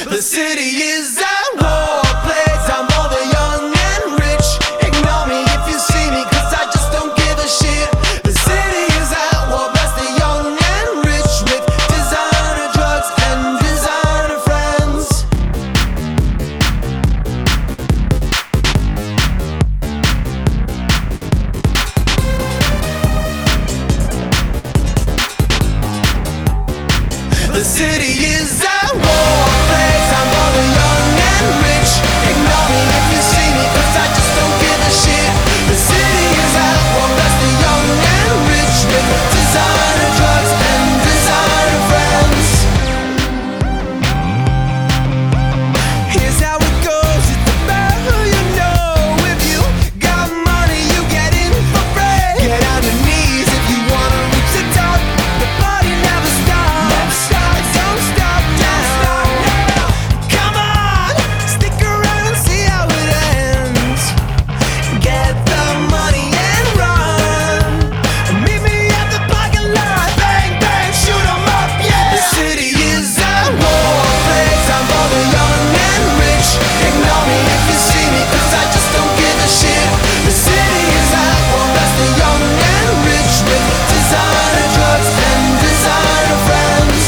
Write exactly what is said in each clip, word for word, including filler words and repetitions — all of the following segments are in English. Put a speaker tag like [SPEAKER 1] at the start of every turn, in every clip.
[SPEAKER 1] The city is at war, playtime for the young and rich. Ignore me if you see me, cause I just don't give a shit. The city is at war, bless the young and rich with designer drugs and designer friends. The city is at war, playtime for the young and rich. Ignore me if you see me, cause I just don't give a shit. The city is at war, bless the young and rich with designer drugs and designer friends. Here's how it goes, it's about who you know. If you got money, you get in for free. Get on your knees if you wanna reach the top. The party never stops. Never stops. Don't stop now. Come on, stick around and see how it ends. Get the money and run. Meet me at the parking lot. Bang, bang, shoot 'em up, yeah. The city is at war, playtime for the young and rich. Ignore me if you see me, cause I just don't give a shit. The city is at war, bless the young and rich with designer drugs and designer friends.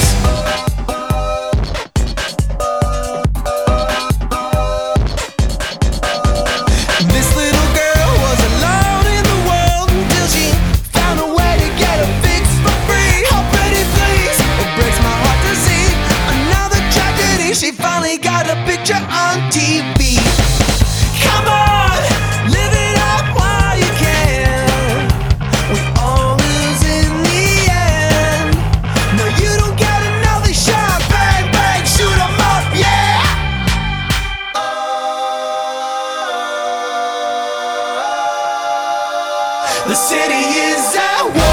[SPEAKER 1] This little girl was alone in the world until she found a way to get a fix for free. Oh pretty please, it breaks my heart to see another tragedy. She finally got a picture on T V. Come on, live it up while you can. We all lose in the end. No, you don't get another shot. Bang, bang, shoot 'em up, yeah. The city is at war.